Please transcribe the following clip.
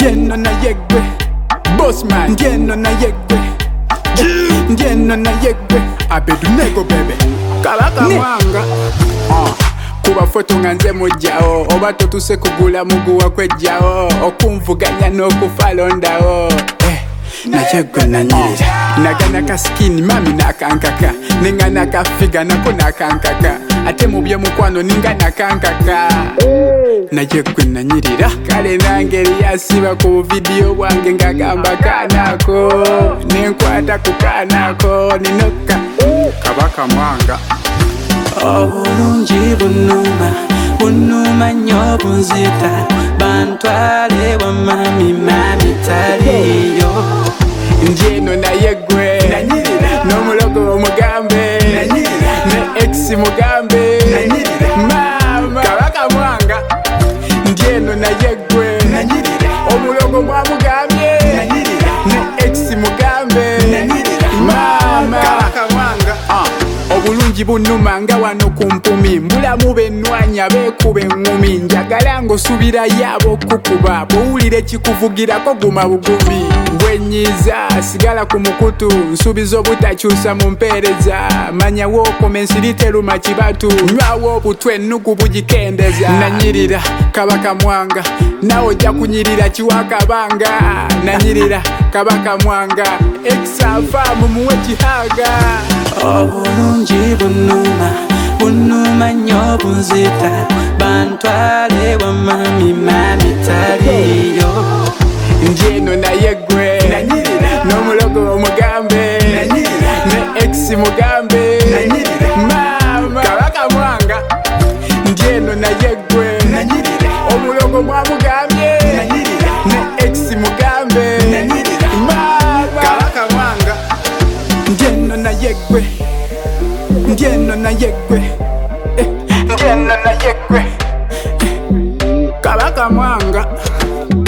Ndieno na yegwe Bossman Ndieno na yegwe Ndieno na yegwe Abedunego bebe Kabaka mwanga Kuba foto nga nze mujjawo oba totuse kugula muguwa kwejjawo okumvuganya n'okufalondawo Najegwe nanyirira nagana kaskini mami nakankaka ninga nakafiga nako nakankaka ate mu byemukwano ninga nakankaka Najegwe nanyirira kale nangeri yasiba ku video bwange ngagamba kanako nenkwata ku kanako ninoka Kabaka mwanga Obulungi bunuma nnyo bunzita bantwale wa mami taliyo Ndieno na yegwe n'omulogo omugambe ne ex mugambe mama Kabaka mwanga Ndieno na yegwe omulogo mwamugambye ne ex mugambe mama Kabaka mwanga Obulungi bunuma nga wano kumpumi mbulamu benwanya bekube ngumi njagala ngosubira yabo kukuba bowulire kikuvugirako guma bugumi bwenyiza sigala ku mukutu nsubiza obutakyusa mu mpeereza manyawo komensiriteruma kibatu nywawo obutwe ennugu bugikendeza nanyirira Kabaka mwanga nawe ojja kunyirira kiwakabanga nanyirira Kabaka mwanga exafamu muwe kihaga Obulungi bunuma nnyo bunzita bantwale wa mami taliyo Ndieno na yegwe n'omulogo omugambe ne ex mugambe mama Kabaka mwanga Ndieno na yegwe omulogo mwamugambye ne ex mugambe mama Kabaka mwanga Ndieno na yegwe Ndieno na yegwe Ndieno na yegwe Kabaka mwanga